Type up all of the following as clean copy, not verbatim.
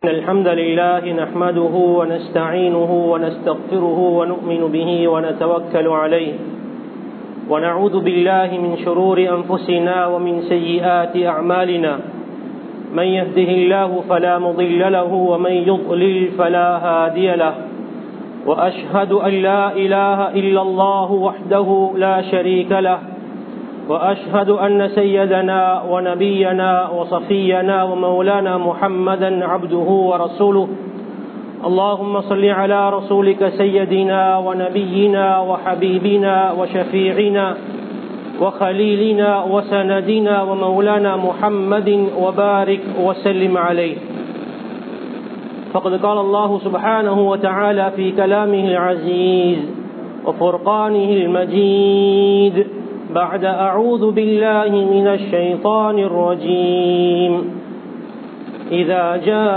الحمد لله نحمده ونستعينه ونستغفره ونؤمن به ونتوكل عليه ونعوذ بالله من شرور أنفسنا ومن سيئات أعمالنا من يهده الله فلا مضل له ومن يضلل فلا هادي له وأشهد أن لا إله إلا الله وحده لا شريك له وأشهد أن سيدنا ونبينا وصفينا ومولانا محمدا عبده ورسوله اللهم صل على رسولك سيدنا ونبينا وحبيبنا وشفيعنا وخليلنا وسندنا ومولانا محمد وبارك وسلم عليه. فقد قال الله سبحانه وتعالى في كلامه العزيز وفرقانه المجيد بعد أعوذ بالله من الشيطان الرجيم إذا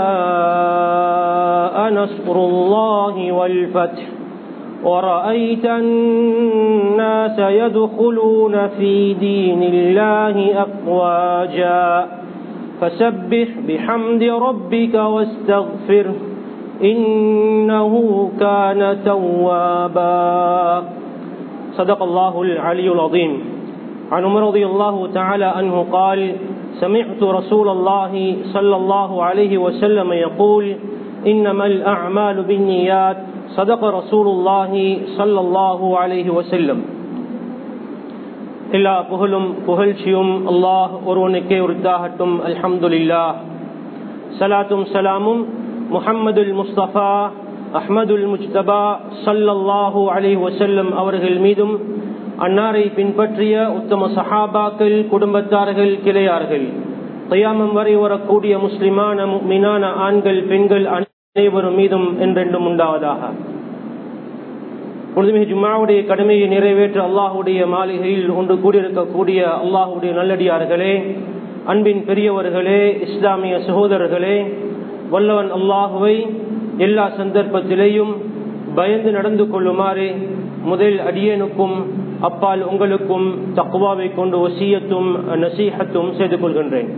جاء نصر الله والفتح ورأيت الناس يدخلون في دين الله أفواجا فسبح بحمد ربك واستغفره إنه كان توابا. صدق الله العلي العظيم. عن عمر رضي الله تعالى عنه قال سمعت رسول الله صلى الله عليه وسلم يقول إنما الأعمال بالنيات صدق رسول الله صلى الله عليه وسلم. எல்லா புகழும் புகழ்ச்சியும் அல்லாஹ் ஒருவனுக்கே உரித்தாகட்டும். அல்ஹம்துலில்லாஹ். ஸலாத்தும் ஸலாமும் முஹம்மதுல் முஸ்தபா அஹ்மதுல் முஜ்தபா ஸல்லல்லாஹு அலைஹி வஸல்லம் அவர்கள் மீதும் அன்னாரை பின்பற்றிய உத்தம சஹாபாக்கள், குடும்பத்தார்கள், கிளையார்கள், கியாமம் வரை வரக்கூடிய முஸ்லிமான முஃமினான ஆண்கள் பெண்கள் அனைவரும் மீதும் என்றென்றும் உண்டாவதாக. பொழுதுமிகு ஜும்ஆவுடைய கடமையை நிறைவேற்ற அல்லாஹுடைய மாளிகையில் ஒன்று கூடியிருக்கக்கூடிய அல்லாஹுடைய நல்லடியார்களே, அன்பின் பெரியவர்களே, இஸ்லாமிய சகோதரர்களே, வல்லவன் அல்லாஹுவை எல்லா சந்தர்ப்பத்திலேயும் பயந்து நடந்து கொள்ளுமாறு முதல் அடியேனுக்கும் அப்பால் உங்களுக்கும் தக்வாவை கொண்டு வசியத்தும் நசீஹத்தும் செய்து கொள்கின்றேன்.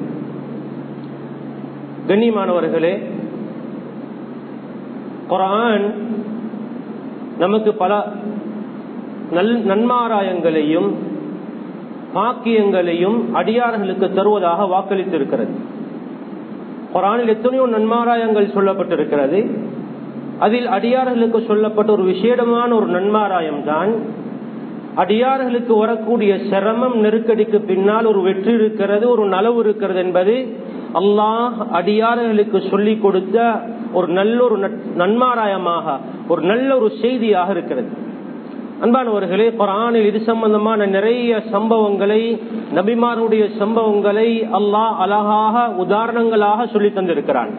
கண்ணியமானவர்களே, குர்ஆன் நமக்கு பல நன்மாராயங்களையும் பாக்கியங்களையும் அடியார்களுக்கு தருவதாக வாக்களித்திருக்கிறது. குர்ஆனில் எத்தனையோ நன்மாராயங்கள் சொல்லப்பட்டிருக்கிறது. அதில் அடியார்களுக்கு சொல்லப்பட்ட ஒரு விசேடமான ஒரு நன்மாராயம் தான் அடியார்களுக்கு வரக்கூடிய சிரமம் நெருக்கடிக்கு பின்னால் ஒரு வெற்றி இருக்கிறது, ஒரு நலவு இருக்கிறது என்பது அல்லாஹ் அடியார்களுக்கு சொல்லிக் கொடுத்த ஒரு நல்ல ஒரு நன்மாராயமாக, ஒரு நல்ல ஒரு செய்தியாக இருக்கிறது. அன்பானவர்களே, குர்ஆனில் இது சம்பந்தமான நிறைய சம்பவங்களை, நபிமாருடைய சம்பவங்களை அல்லாஹ் அழகாக உதாரணங்களாக சொல்லி தந்திருக்கிறான்.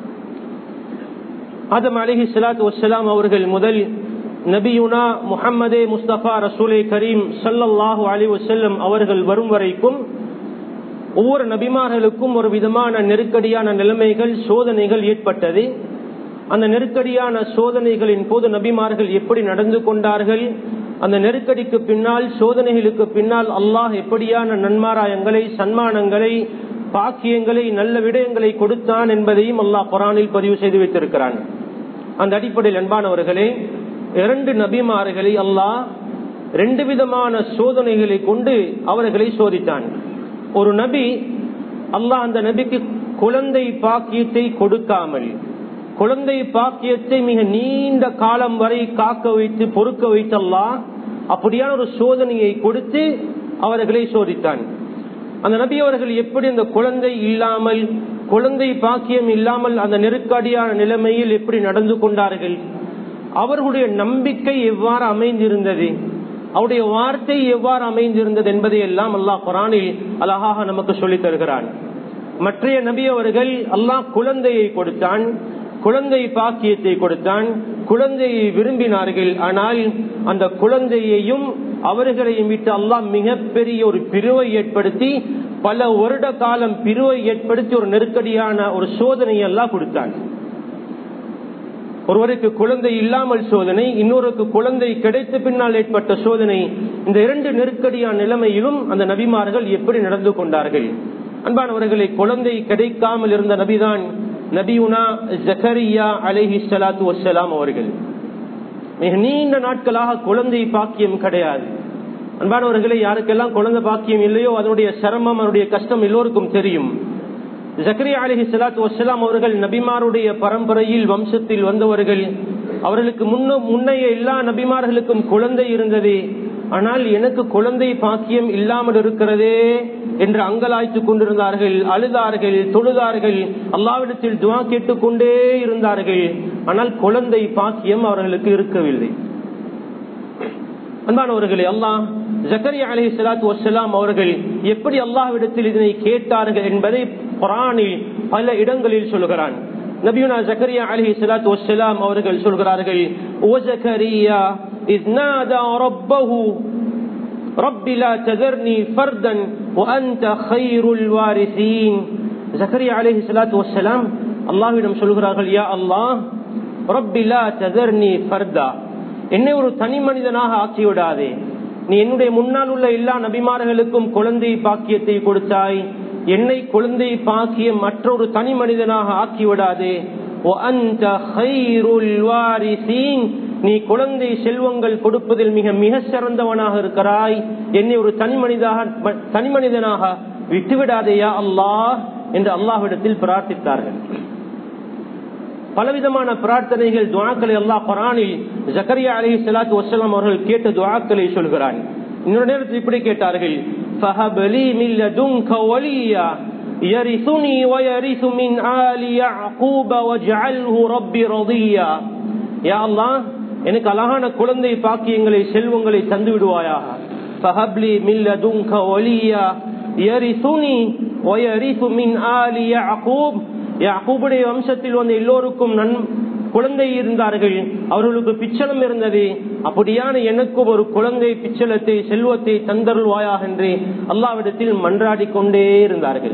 ஆதம் அலைஹிஸ்ஸலாத்து வஸ்ஸலாம் அவர்கள் முதல் நபியுனா முஹம்மதே முஸ்தபா ரசூலே கரீம் ஸல்லல்லாஹு அலைஹி வஸல்லம் அவர்கள் வரும் வரைக்கும் ஒவ்வொரு நபிமார்களுக்கும் ஒரு விதமான நெருக்கடியான நிலைமைகள், சோதனைகள் ஏற்பட்டது. அந்த நெருக்கடியான சோதனைகளின் போது நபிமார்கள் எப்படி நடந்து கொண்டார்கள், அந்த நெருக்கடிக்கு பின்னால், சோதனைகளுக்கு பின்னால் அல்லாஹ் எப்படியான நன்மாராயங்களை, சன்மானங்களை, பாக்கியங்களை, நல்ல விடயங்களை கொடுத்தான் என்பதையும் அல்லாஹ் குர்ஆனில் பதிவு செய்து வைத்திருக்கிறான். அந்த அடிப்படையில் அன்பானவர்களே, இரண்டு நபிமார்களை அல்லாஹ் ரெண்டு விதமான சோதனைகளை கொண்டு அவர்களை சோதித்தான். ஒரு நபி, அல்லாஹ் அந்த நபிக்கு குழந்தை பாக்கியத்தை கொடுக்காமல், குழந்தை பாக்கியத்தை மிக நீண்ட காலம் வரை காக்க வைத்து பொறுக்க வைத்து அல்லாஹ் அப்படியான ஒரு சோதனையை கொடுத்து அவர்களை சோதித்தான். அந்த நபி அவர்கள் எப்படி அந்த குழந்தை இல்லாமல், குழந்தை பாக்கியம் இல்லாமல் அந்த நெருக்கடியான நிலைமையில் எப்படி நடந்து கொண்டார்கள், அவர்களுடைய நம்பிக்கை எவ்வாறு அமைந்திருந்தது, அவருடைய வார்த்தை எவ்வாறு அமைந்திருந்தது என்பதை எல்லாம் அல்லாஹ் குர்ஆனில் அழகாக நமக்கு சொல்லித் தருகிறான். மற்றைய நபி அவர்கள் அல்லாஹ் குழந்தையை கொடுத்தான், குழந்தை பாக்கியத்தை கொடுத்தான், குழந்தையை விரும்பினார்கள். ஆனால் அந்த குழந்தையையும் அவர்களையும் விட்டு அல்லாஹ் மிகப்பெரிய ஒரு பிரிவை ஏற்படுத்தி, பல வருட காலம் பிரிவை ஏற்படுத்தி ஒரு நெருக்கடியான ஒரு சோதனையை எல்லாம் கொடுத்தான். ஒருவருக்கு குழந்தை இல்லாமல் சோதனை, இன்னொருக்கு குழந்தை கிடைத்த பின்னால் ஏற்பட்ட சோதனை. இந்த இரண்டு நெருக்கடியான நிலைமையிலும் அந்த நபிமார்கள் எப்படி நடந்து கொண்டார்கள்? அன்பானவர்களை, குழந்தை கிடைக்காமல் இருந்த நபிதான் நபியுனா ஜக்கரியா அலைஹிஸ்ஸலாத்து வஸ்ஸலாம் அவர்கள். மிக நீண்ட நாட்களாக குழந்தை பாக்கியம் கிடையாது. அன்பானவர்களே, யாருக்கெல்லாம் குழந்தை பாக்கியம் இல்லையோ அதனுடைய சிரமம், அதனுடைய கஷ்டம் எல்லோருக்கும் தெரியும். ஜக்கரியா அலைஹிஸ்ஸலாத்து வஸ்ஸலாம் அவர்கள் நபிமாருடைய பரம்பரையில் வம்சத்தில் வந்தவர்கள். அவர்களுக்கு முன்னைய எல்லா நபிமார்களுக்கும் குழந்தை இருந்தது. ஆனால் எனக்கு குழந்தை பாக்கியம் இல்லாமல் இருக்கிறதே என்று அங்கலாய்த்துக் கொண்டிருந்தார்கள், அழுதார்கள், தொழுதார்கள், அல்லாஹ்விடத்தில் துஆ கேட்டுக்கொண்டே இருந்தார்கள். ஆனால் குழந்தை பாக்கியம் அவர்களுக்கு இருக்கவில்லை. அன்பானவர்களே, அல்லாஹ் ஜக்கரியா அலைஹிஸ்ஸலாத்து வஸ்ஸலாம் அவர்கள் எப்படி அல்லாஹ்விடத்தில் இதனை கேட்டார்கள் என்பதை குர்ஆனில் பல இடங்களில் சொல்கிறான். நபியுனா ஜக்கரியா அலைஹிஸ்ஸலாத்து வஸ்ஸலாம் அவர்கள் சொல்கிறார்கள், ஓ ஜக்கரியா இஸ் நாதா ரப்பஹு ரப்பி லா தذرني فردا وانت خير الوارثين. ஜக்கரியா அலைஹிஸ்ஸலாத்து வஸ்ஸலாம் அல்லாஹ்விடம் சொல்கிறார்கள், யா அல்லாஹ், ரப்பி லா தذرني فردا, என்னை ஒரு தனி மனிதனாக ஆக்கி விடாதே. நீ என்னுடைய முன்னால் உள்ள எல்லா நபிமார்களுக்கும் குழந்தை பாக்கியத்தை கொடுத்தாய், என்னை குழந்தை பாக்கியம் மற்றொரு தனி மனிதனாக ஆக்கிவிடாதே. நீ குழந்தை செல்வங்கள் கொடுப்பதில் மிக மிக சிறந்தவனாக இருக்கிறாய், என்னை ஒரு தனி மனிதனாக விட்டுவிடாதேயா அல்லாஹ் என்று அல்லாஹ்விடத்தில் பிரார்த்தித்தார்கள். பலவிதமான பிரார்த்தனைகள், துஆக்களை அல்லாஹ் குர்ஆனில் ஜக்கரியா அலைஹிஸ்ஸலாத்து வஸ்ஸலாம் அவர்கள் கேட்ட துஆக்களை சொல்கிறான். இன்னொரு நேரத்தில் இப்படி கேட்டார்கள், ஃபஹப்லி மின் லதுன்க வலியா யரிசுனி வயரிசு மின் ஆலி யாக்கூப வஜ்அல்ஹு ரப்பி ரதியா. யா அல்லாஹ், எனக்கு அழகான குழந்தை பாக்கியங்களை, செல்வங்களை தந்து விடுவாயாக. ஃபஹப்லி மின் லதுன்க வலியா யரிசுனி வயரிசு மின் ஆலி யாக்கூப். யாக்கூபுடைய வம்சத்தில் வந்த எல்லோருக்கும் குழந்தை இருந்தார்கள், அவர்களுக்கு பிச்சளம் இருந்தது. அப்படியான எனக்கு ஒரு குழந்தை பிச்சளத்தை, செல்வத்தை தந்தருள்வாயாக என்று அல்லாஹ்விடத்தில் மன்றாடி கொண்டே இருந்தார்கள்.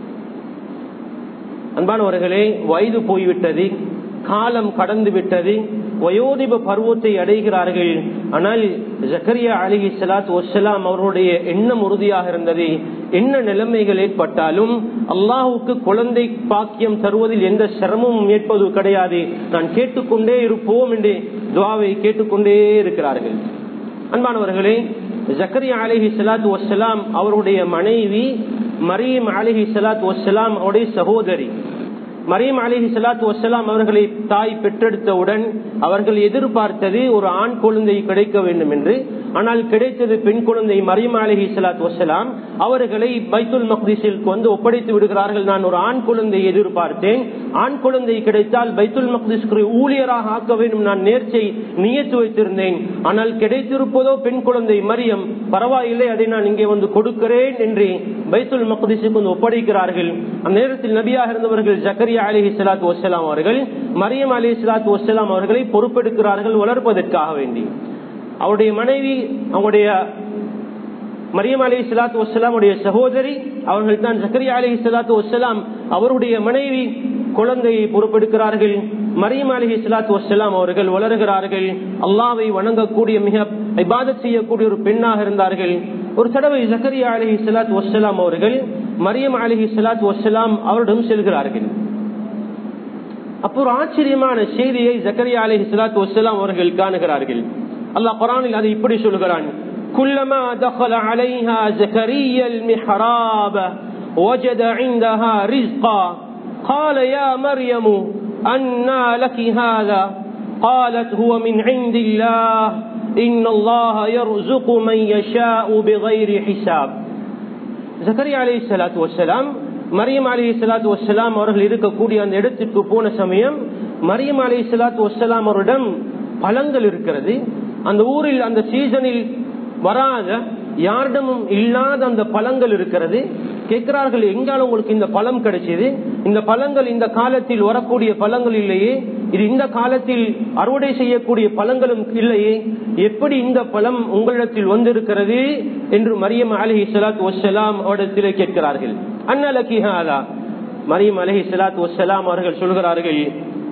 அன்பானவர்களே, வயது போய்விட்டது, காலம் கடந்து விட்டது, வயோதிப பருவத்தை அடைகிறார்கள். ஆனால் ஜக்கரியா அலைஹிஸ்ஸலாத்து வஸ்ஸலாம் அவர்களுடைய எண்ணம் உறுதியாக இருந்தது. என்ன நிலைமைகள் ஏற்பட்டாலும் அல்லாஹ்வுக்கு குழந்தை பாக்கியம் தருவதில் எந்த சிரமமும் ஏற்பது கிடையாது, நான் கேட்டுக்கொண்டே இருப்போம் என்று துஆவை கேட்டுக்கொண்டே இருக்கிறார்கள். அன்பானவர்களே, ஜக்கரியா அலைஹிஸ்ஸலாத்து வஸ்ஸலாம் அவருடைய மனைவி மரியம் அலைஹிஸ்ஸலாத்து வஸ்ஸலாம் அவருடைய சகோதரி. மரியம் அலைஹிஸ்ஸலாத்து வஸ்ஸலாம் அவர்களை தாய் பெற்றெடுத்தவுடன் அவர்கள் எதிர்பார்த்தது ஒரு ஆண் குழந்தை கிடைக்க வேண்டும் என்று. ஆனால் கிடைத்தது பெண் குழந்தை. மரியம் அலைஹிஸ்ஸலாத்து வஸ்ஸலாம் அவர்களை பைத்துல் மக்திஸிற்கு வந்து ஒப்படைத்து விடுகிறார்கள். நான் ஒரு ஆண் குழந்தை எதிர்பார்த்தேன், ஆண் குழந்தை கிடைத்தால் பைத்துல் மக்திஸ்க்கு ஊழியராக ஆக்க வேண்டும், நான் நேர்ச்சை நியத்து வைத்திருந்தேன். ஆனால் கிடைத்திருப்பதோ பெண் குழந்தை. மரியம், பரவாயில்லை, அதை நான் இங்கே வந்து கொடுக்கிறேன் என்று பைத்துல் மக்திஸுக்கு வந்து ஒப்படைக்கிறார்கள். அந்த நேரத்தில் நபியாக இருந்தவர்கள் ஜக்கரியா அலைஹிஸ்ஸலாத்து வஸ்ஸலாம் அவர்கள் மரியம் அலைஹிஸ்ஸலாத்து வஸ்ஸலாம் அவர்களை பொறுப்பெடுக்கிறார்கள் வளர்ப்பதற்காக வேண்டி. அவருடைய மனைவி, அவருடைய மரியம் அலைஹிஸ்ஸலாத்து வஸ்ஸலாம் உடைய சகோதரி, அவர்கள் தான் ஜக்கரியா அலைஹிஸ்ஸலாத்து வஸ்ஸலாம் அவருடைய மனைவி. குழந்தையை பொறுப்பெடுக்கிறார்கள். மரியம் அலைஹிஸ்ஸலாத்து வஸ்ஸலாம் அவர்கள் வளர்கிறார்கள். அல்லாஹ்வை வணங்கக்கூடிய, மிக இபாதத் செய்யக்கூடிய ஒரு பெண்ணாக இருந்தார்கள். ஒரு தடவை ஜக்கரியா அலைஹிஸ்ஸலாத்து வஸ்ஸலாம் அவர்கள் மரியம் அலைஹிஸ்ஸலாத்து வஸ்ஸலாம் அவரிடம் செல்கிறார்கள். அப்போ ஒரு ஆச்சரியமான செய்தியை ஜக்கரியா அலைஹிஸ்ஸலாத்து வஸ்ஸலாம் அவர்கள் காணுகிறார்கள். அல்லாஹ் குர்ஆனில் அதை இப்படி சொல்கிறான், குல்லமா தഖல அலைஹா ஜக்கரியா المحراب وجد عندها رزقا قال يا مريم أنى لك هذا قالت هو من عند الله إن الله يرزق من يشاء بغير حساب. ஜக்கரியா அலைஹிஸ்ஸலாத்து வஸ்ஸலாம் மரியம் அலைஹிஸ்ஸலாத்து வஸ்ஸலாம் அவர்கள் இருக்கக்கூடிய அந்த இடத்திற்கு போன சமயம் மரியம் அலைஹிஸ்ஸலாத்து வஸ்ஸலாம் அவரிடம் பழங்கள் இருக்கிறது. அந்த ஊரில் அந்த சீசனில் வராத, யாரிடமும் இல்லாத அந்த பழங்கள் இருக்கிறது. கேட்கிறார்கள், எங்கால உங்களுக்கு இந்த பழம் கிடைச்சது? இந்த பழங்கள் இந்த காலத்தில் வரக்கூடிய பழங்கள் இல்லையே, இது இந்த காலத்தில் அறுவடை செய்யக்கூடிய பழங்களும் இல்லையே, எப்படி இந்த பழம் உங்களிடத்தில் வந்திருக்கிறது என்று மரியம் அலைஹிஸ்ஸலாத்து வஸ்ஸலாம் அவரிடத்திலே கேட்கிறார்கள். அன்னலகி ஹாதா, மரியம் அலைஹிஸ்ஸலாத்து வஸ்ஸலாம் அவர்கள் சொல்கிறார்கள்,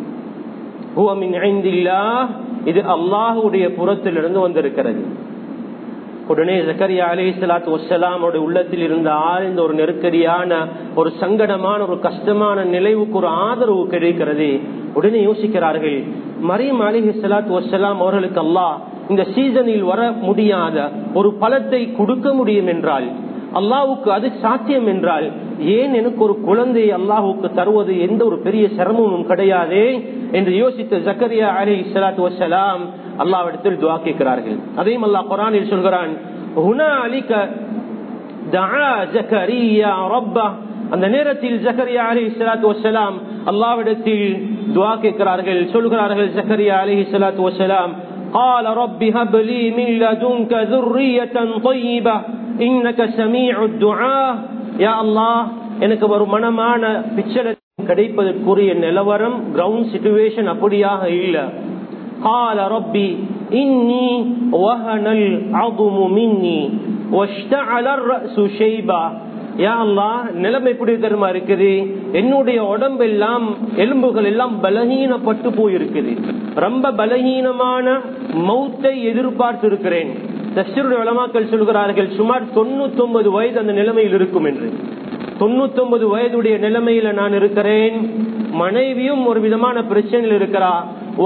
ஹுவ மின் இந்தில்லாஹ், இது அல்லாஹ்வுடைய புறத்திலிருந்து வந்திருக்கிறது. உடனே ஜக்கரியா அலைஹிஸ்ஸலாத்து வஸ்ஸலாம் அவருடைய உள்ளத்தில் இருந்த ஆழ்ந்த ஒரு நெருக்கடியான ஒரு சங்கடமான ஒரு கஷ்டமான நிலைவுக்கு ஒரு ஆதரவு கிடைக்கிறது. உடனே யோசிக்கிறார்கள், மரியம் அலைஹிஸ்ஸலாத்து வஸ்ஸலாம் அவர்களுக்கு அல்லாஹ் இந்த சீசனில் வர முடியாத ஒரு பழத்தை கொடுக்க முடியும் என்றால், அல்லாஹ்வுக்கு அது சாத்தியம் என்றால், ஏன் எனக்கு ஒரு குழந்தையை அல்லாஹ்வுக்கு தருவது எந்த ஒரு பெரிய சிரமமும் கிடையாதே என்று யோசித்த ஜக்கரியா அலைஹிஸ்ஸலாத்து வஸ்ஸலாம் அல்லாஹ்விடத்தில் துஆ கேட்கிறார்கள். அதையும் அல்லாஹ் குர்ஆனில் சொல்கிறான், ஹுனாலிக தஆ ஜக்கரியா ரப்பஹ். அந்த நேரத்தில் ஜக்கரியா அலைஹிஸ்ஸலாத்து வஸ்ஸலாம் அல்லாஹ்விடத்தில் துஆ கேட்கிறார்கள். சொல்கிறார்கள் ஜக்கரியா அலைஹிஸ்ஸலாத்து வஸ்ஸலாம், قال رب هب لي من لدنك ذرية طيبة إنك سميع الدعاء. யா அல்லாஹ், எனக்கு ஒரு மனமான பிச்சை கிடைப்பதற்குரிய நிலவரம் கிரவுண்ட் சிச்சுவேஷன் அப்படியாக இல்லை. قال ربي إني وهن العظم مني واشتعل الرأس شيبا. யா அல்லாஹ், நிலைமை எப்படி தெரியுமா இருக்குது, என்னுடைய உடம்பெல்லாம் எலும்புகள் எல்லாம் பலகீனப்பட்டு போயிருக்குது, ரொம்ப பலகீனமான மௌத்தை எதிர்பார்த்து இருக்கிறேன். தஃசீருடைய உலமாக்கள் சொல்கிறார்கள், சுமார் 99 வயது அந்த நிலைமையில் இருக்கும் என்று. 99 வயதுடைய நிலைமையில நான் இருக்கிறேன். மனைவியும் ஒரு விதமான பிரச்சனையில் இருக்கிறார்.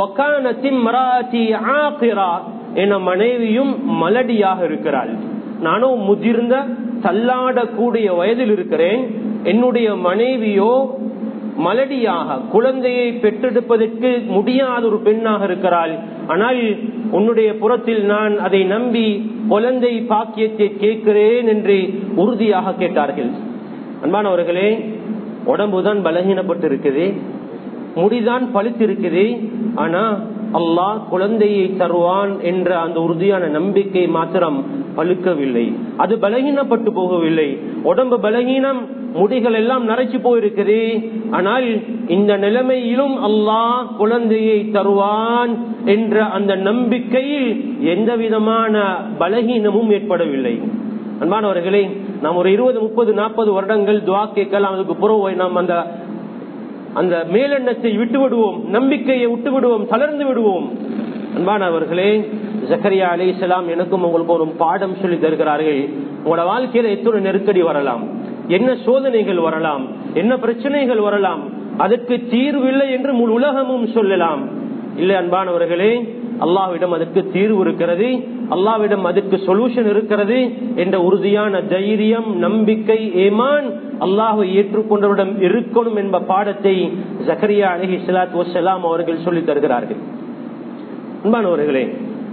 என மனைவியும் மலடியாக இருக்கிறாள். நானும் முதிர்ந்த தள்ளாடக்கூடிய வயதில் இருக்கிறேன். என்னுடைய மனைவியோ மலடியாக குழந்தையை பெற்றெடுப்பதற்கு முடியாத ஒரு பெண்ணாக இருக்கிறாள். ஆனால் உன்னுடைய புறத்தில் நான் அதை நம்பி குழந்தை பாக்கியத்தை கேட்கிறேன் என்று உறுதியாக கேட்டார்கள். அன்பானவர்களே, உடம்புதான் பலகீனப்பட்டு இருக்குது, முடிதான் பழுத்திருக்குது. ஆனா அல்லாஹ் குழந்தையை தருவான் என்ற அந்த உறுதியான நம்பிக்கை மாத்திரம் பழுக்கவில்லை. அது பலகீனப்பட்டு போகவில்லை. உடம்பு பலகீனம், முடிகள் எல்லாம் நரைச்சு போயிருக்குது. ஆனால் இந்த நிலைமையிலும் அல்லாஹ் குழந்தையை தருவான் என்ற அந்த நம்பிக்கையில் எந்த விதமான பலகீனமும் ஏற்படவில்லை. அன்பானவர்களே, நாம் ஒரு 20, 30, 40 வருடங்கள் துஆ கேட்கலாம். அதுக்கு பிறகு நாம் அந்த மேலெண்ணத்தை விட்டு விடுவோம், நம்பிக்கையை விட்டு விடுவோம், தளர்ந்து விடுவோம். அன்பானவர்களே, ஜக்கரியா அலைஹிஸ்ஸலாம் எனக்கும் உங்களுக்கு ஒரு பாடம் சொல்லி தருகிறார்கள். உங்களோட வாழ்க்கையில எத்தனை நெருக்கடி வரலாம், என்ன சோதனைகள் வரலாம், என்ன பிரச்சனைகள் வரலாம், அதற்கு தீர்வில்லை என்று முழு உலகமும் சொல்லலாம். இல்லை அன்பானவர்களே, அல்லாஹ்விடம் அதற்கு தீர்வு இருக்கிறது, அல்லாஹ்விடம் அதற்கு சொல்யூஷன் இருக்கிறது என்ற உறுதியான தைரியம், நம்பிக்கை, ஈமான் அல்லாஹ்வை ஏற்றுக்கொண்டவரிடம் இருக்கணும் என்ற பாடத்தை ஜக்கரியா அலைஹிஸ்ஸலாத்து வஸ்ஸலாம் அவர்கள் சொல்லி தருகிறார்கள். அன்பானவர்களே,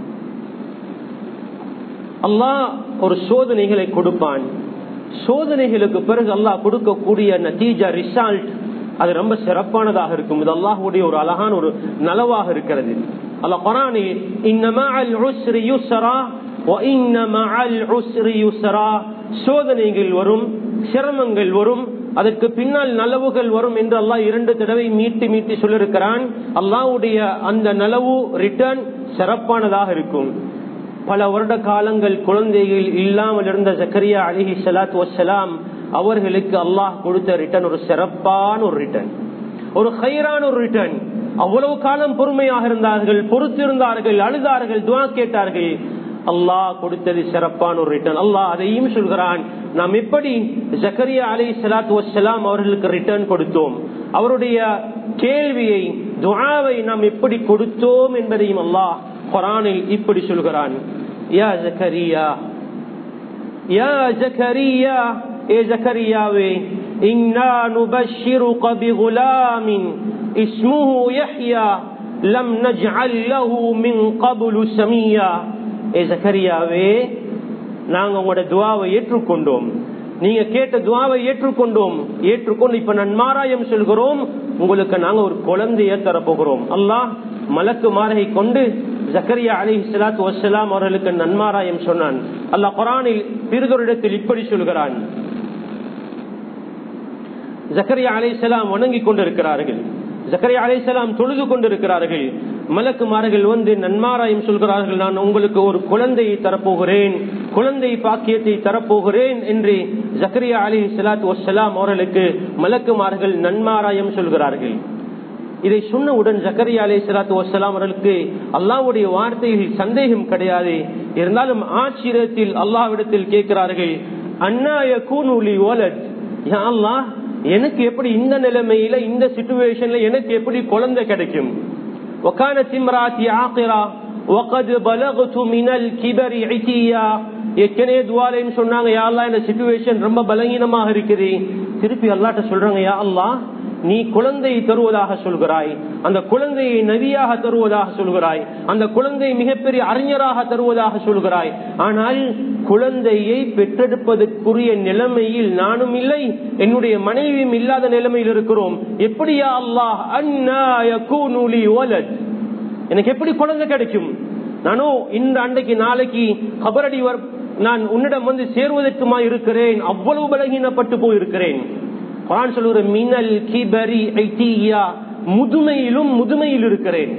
அல்லாஹ் ஒரு சோதனைகளை கொடுப்பான். சோதனைகளுக்கு பிறகு அல்லாஹ் கொடுக்கக்கூடிய நதீஜா, ரிசல்ட், அது ரொம்ப சிறப்பானதாக இருக்கும். இது அல்லாஹ்வுடைய ஒரு அழகான ஒரு நலவாக இருக்கிறது. அல்லாஹ் குர்ஆனில் இன்ன மஅல் உஸ்ரி யுஸ்ரா வ இன்ன மஅல் உஸ்ரி யுஸ்ரா, சோதனைகள் வரும், சிரமங்கள் வரும், அதற்கு பின்னால் நலவுகள் வரும் என்று அல்லாஹ் 2 தடவை மீட்டி சொல்லியிருக்கிறான். அல்லாஹ்வுடைய அந்த நலவு ரிட்டர்ன் சிறப்பானதாக இருக்கும். பல வருட காலங்கள் குழந்தைகள் இல்லாமல் இருந்த ஜக்கரியா அலைஹிஸ்ஸலாத்து வஸ்ஸலாம் அவர்களுக்கு அல்லாஹ் கொடுத்த ரிட்டர்ன் ஒரு சிறப்பான ஒரு ரிட்டர்ன், ஒரு கைரான ஒரு ரிட்டர்ன். அவ்வளவு காலம் பொறுமையாக இருந்தார்கள், பொறுத்திருந்தார்கள், அழுதார்கள், துஆ கேட்டார்கள். அல்லாஹ் கொடுத்தது சிறப்பான ஒரு ரிட்டர்ன். அல்லாஹ் அதையும் சொல்கிறான், நாம் எப்படி ஜக்கரியா அலைஹிஸ்ஸலாத்து வஸ்ஸலாம் அவர்களுக்கு ரிட்டர்ன் கொடுத்தோம், அவருடைய கேள்வியை, துஆவை நாம் எப்படி கொடுத்தோம் என்பதையும் அல்லாஹ் குர்ஆனில் இப்படி சொல்கிறான். யா ஜக்கரியா, யா ஜக்கரியா, ஏ ஜக்கரியாவே, இன்னா நுபஷ்ஷிருக பிகுலாமின் இஸ்முஹு யஹ்யா லம் நஜ்அல் லஹு மின் கப்லு சமியா. ஏ ஜக்கரியாவே, நாங்க உங்களோட துஆவை ஏற்றுக்கொண்டோம், நீங்க கேட்ட துஆவை ஏற்றுக்கொண்டு இப்ப நன்மாராயம் சொல்கிறோம், உங்களுக்கு நாங்க ஒரு குழந்தையை தரப்போகிறோம். அல்லாஹ் மலக்குமாரை கொண்டு ஜக்கரியா அலைஹிஸ்ஸலாத்து வஸ்ஸலாம் அவர்களுக்கு நன்மாராயம் சொன்னான். அல்லாஹ் குர்ஆனில் பிறதொரிடத்தில் இப்படி சொல்கிறான். ஜக்கரியா அலைஹிஸ்ஸலாம் வணங்கி கொண்டிருக்கிறார்கள், ஜக்கரியா அலைஹிஸ்ஸலாம் தொழுது கொண்டிருக்கிறார்கள். மலக்குமார்கள் வந்து நன்மாராயம் சொல்கிறார்கள், நான் உங்களுக்கு ஒரு குழந்தையை தரப்போகிறேன், குழந்தை பாக்கியத்தை தரப்போகிறேன் என்று ஜக்கரியா அலைஹிஸ்ஸலாத்து வஸ்ஸலாம் அவர்களுக்கு மலக்குமார்கள் நன்மாராயம் சொல்கிறார்கள். இதை சொன்னவுடன் ஜக்கரியா அலைஹிஸ்ஸலாத்து வஸ்ஸலாம் அவர்களுக்கு அல்லாஹ்வுடைய வார்த்தையில் சந்தேகம் கிடையாது. இருந்தாலும் ஆச்சரியத்தில் அல்லாஹ்விடத்தில் கேட்கிறார்கள், அன்னா யகூனு லி வலத், யா அல்லாஹ் எனக்கு எப்படி இந்த நிலைமையில இந்த சிச்சுவேஷன்ல எனக்கு எப்படி குழந்தை கிடைக்கும்? وكانت امراتي عاقرة وقد بلغت من الكبر عتيا. ஏற்கனவே துஆலைன்னு சொன்னாங்க, யா அல்லாஹ் இந்த சிச்சுவேஷன் ரொம்ப பலகீனமாக இருக்குது. திருப்பி அல்லாஹ்ட்ட சொல்றாங்க, யா அல்லாஹ் நீ குழந்தையை தருவதாக சொல்கிறாய், அந்த குழந்தையை நபியாக தருவதாக சொல்கிறாய், அந்த குழந்தையை மிகப்பெரிய அறிஞராக தருவதாக சொல்கிறாய். ஆனால் குழந்தையை பெற்றெடுப்பதற்குரிய நிலைமையில் நானும் இல்லை, என்னுடைய மனைவியும் இல்லாத நிலைமையில் இருக்கிறோம். எப்படியா அல்லாஹ், அன்னா யகூனு லி வலத், எனக்கு எப்படி குழந்தை கிடைக்கும்? நானோ இந்த அன்றைக்கு நாளைக்கு கபரடி நான் உன்னிடம் வந்து சேருவதற்குமா இருக்கிறேன், அவ்வளவு பலகீனப்பட்டு போயிருக்கிறேன். குர்ஆன் சொல்லுற மினல் கிபரி ஐதியா, முதுமையில் இருக்கிறேன்.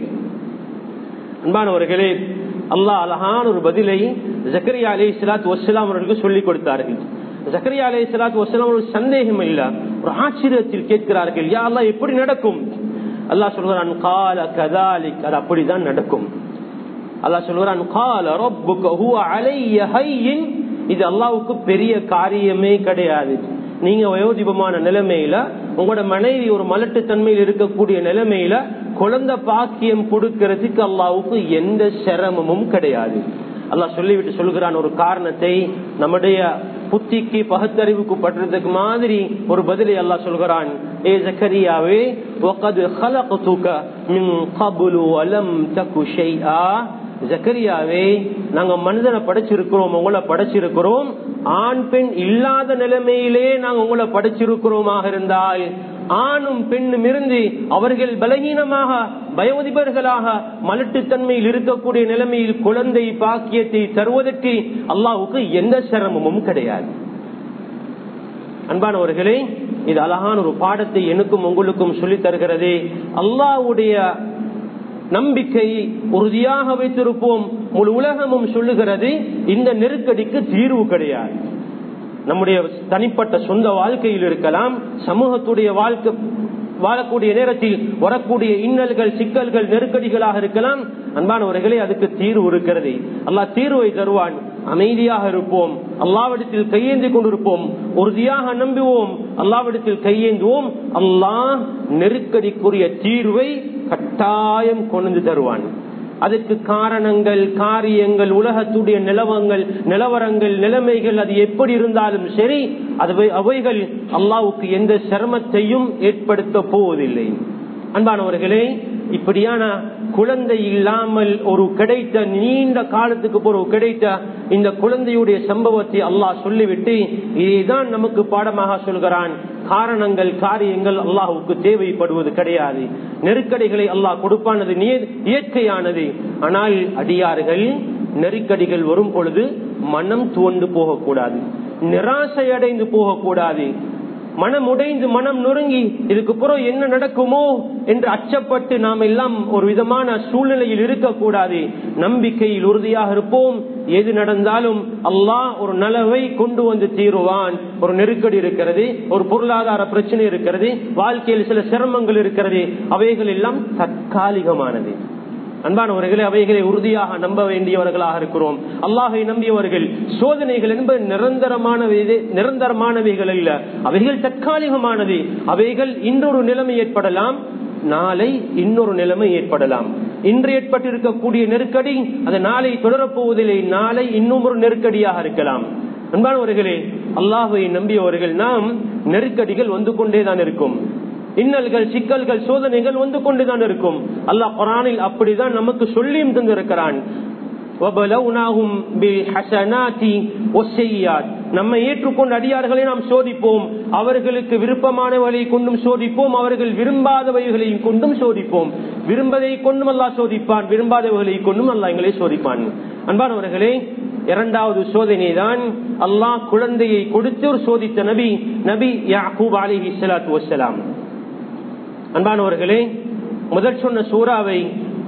அன்பானவர்களே, அல்லாஹ் அழகான ஒரு பதிலை ஜக்கரியா அலைஹிஸ்ஸலாத்து வஸ்ஸலாம் அவர்களுக்கு சொல்லிக் கொடுத்தார்கள். ஜக்கரியா அலைஹிஸ்ஸலாத்து வஸ்ஸலாம் ஒரு சந்தேகம் இல்ல, ஒரு ஆச்சரியத்தில் கேட்கிறார்கள், யா அல்லாஹ் எப்படி நடக்கும்? அல்லாஹ் சொல்கிறான், கால கதாலிக், அது அப்படிதான் நடக்கும். அல்லாஹ் சொல்கிறான், கால ரப்புக ஹுவ அலைய ஹய்யின், இது அல்லாஹ்வுக்கு பெரிய காரியமே கிடையாது. நீங்க வயோதிபமான நிலைமையில, உங்களோட மனைவி ஒரு மலட்டு தன்மையில் இருக்கக்கூடிய நிலைமையில குழந்தை பாக்கியம் கொடுக்கிறதுக்கு அல்லாஹ்வுக்கு எந்த சிரமமும் கிடையாது. அல்லாஹ் சொல்லிவிட்டு சொல்கிறான் ஒரு காரணத்தை, நம்முடைய புத்திக்கு பகுத்தறிவுக்கு படுறதுக்கு மாதிரி ஒரு பதிலை அல்லாஹ் சொல்கிறான். ஏ ஜக்கரியாவே, வகத் خلقتك من قبل ولم تك شيئا, ஜக்கரியாவே நாங்க மனிதனை படைச்சிருக்கிறோம், உங்களை படைச்சிருக்கிறோம், ஆண் பெண் இல்லாத நிலைமையிலே நாங்க உங்களை படைச்சிருக்கிறோமாக இருந்தால், ஆணும் பெண்ணும் இருந்து அவர்கள் பலகீனமாக வயோதிபர்களாக மலட்டுத்தன்மையில் இருக்கக்கூடிய நிலைமையில் குழந்தை பாக்கியத்தை தருவதற்கு அல்லாஹ்வுக்கு எந்த சிரமமும் கிடையாது. அன்பானவர்களே, இது அழகான ஒரு பாடத்தை எனக்கும் உங்களுக்கும் சொல்லித் தருகிறது. அல்லாஹ்வுடைய நம்பிக்கையை உறுதியாக வைத்திருப்போம். முழு உலகமும் சொல்லுகிறது, இந்த நெருக்கடிக்கு தீர்வு கிடையாது. நம்முடைய தனிப்பட்ட சொந்த வாழ்க்கையில் இருக்கலாம், சமூகத்துடைய வாழ்க்கை வாழக்கூடிய நேரத்தில் வரக்கூடிய இன்னல்கள், சிக்கல்கள், நெருக்கடிகளாக இருக்கலாம். அன்பானவர்களே, அதுக்கு தீர்வு இருக்கிறது. அல்லாஹ் தீர்வை தருவான். அமைதியாக இருப்போம், அல்லாஹ்விடத்தில் கையேந்தி கொண்டிருப்போம், உறுதியாக நம்புவோம், அல்லாஹ்விடத்தில் கையேந்துவோம். அல்லாஹ் நெருக்கடிக்குரிய தீர்வை கட்டாயம் கொண்டு தருவான். அதற்கு காரணங்கள், காரியங்கள், உலகத்துடைய நிலவரங்கள், நிலைமைகள் அது எப்படி இருந்தாலும் சரி, அவைகள் அல்லாஹ்வுக்கு எந்த சிரமத்தையும் ஏற்படுத்த போவதில்லை. அன்பானவர்களே, இப்படியான குழந்தை இல்லாமல் ஒரு கிடைத்த நீண்ட காலத்துக்கு பிறகு கிடைத்த இந்த குழந்தையுடைய சம்பவத்தை அல்லாஹ் சொல்லிவிட்டு இதைதான் நமக்கு பாடமாக சொல்கிறான். காரணங்கள், காரியங்கள் அல்லாஹ்வுக்கு தேவைப்படுவது கிடையாது. நெருக்கடிகளை அல்லாஹ் கொடுப்பானது இயற்கையானது. ஆனால் அடியார்கள் நெருக்கடிகள் வரும் பொழுது மனம் துவண்டு போகக்கூடாது, நிராசை அடைந்து போகக்கூடாது, மனம் உடைந்து மனம் நொறுங்கி இதுக்கு பிறகு என்ன நடக்குமோ என்று அச்சப்பட்டு நாம் எல்லாம் ஒரு விதமான சூழ்நிலையில் இருக்கக்கூடாது. நம்பிக்கையில் உறுதியாக இருப்போம். எது நடந்தாலும் அல்லாஹ் ஒரு நலவை கொண்டு வந்து தீருவான். ஒரு நெருக்கடி இருக்கிறது, ஒரு பொருளாதார பிரச்சனை இருக்கிறது, வாழ்க்கையில் சில சிரமங்கள் இருக்கிறது, அவைகள் எல்லாம் தற்காலிகமானது. அன்பானவர்களே, அவைகளை உறுதியாக நம்ப வேண்டியவர்களாக இருக்கிறோம். அல்லாஹை நம்பியவர்கள். சோதனைகள் என்பது நிரந்தரமானவைகள் அல்ல, அவைகள் தற்காலிகமானது. அவைகள் இன்றொரு நிலைமை ஏற்படலாம், நாளை இன்னொரு நிலைமை ஏற்படலாம். இன்று ஏற்பட்டிருக்கக்கூடிய நெருக்கடி அது நாளை தொடரப்போவதில்லை, நாளை இன்னும் ஒரு நெருக்கடியாக இருக்கலாம். அன்பானவர்களே, அல்லாஹை நம்பியவர்கள் நாம் நெருக்கடிகள் வந்து கொண்டேதான் இருக்கும். இன்னல்கள், சிக்கல்கள், சோதனைகள் வந்து கொண்டுதான் இருக்கும். அல்லாஹ் குர்ஆனில் அப்படிதான் நமக்கு சொல்லியும் தந்திருக்கிறான். நம்மை ஏற்றுக்கொண்ட அடியார்களை நாம் சோதிப்போம், அவர்களுக்கு விருப்பமானவர்களை கொண்டும் சோதிப்போம், அவர்கள் விரும்பாதவைகளையும் கொண்டும் சோதிப்போம். விரும்பதை கொண்டும் அல்லாஹ் சோதிப்பான், விரும்பாதவைகளை கொண்டும் அல்லாஹ் எங்களை சோதிப்பான். அன்பானவர்களே, இரண்டாவது சோதனை தான் அல்லாஹ் குழந்தையை கொடுத்து ஒரு சோதித்த நபி யாக்கூப் அலைஹிஸ்ஸலாத்து வஸ்ஸலாம். அன்பானவர்களே, முதல் சொன்ன சூறாவை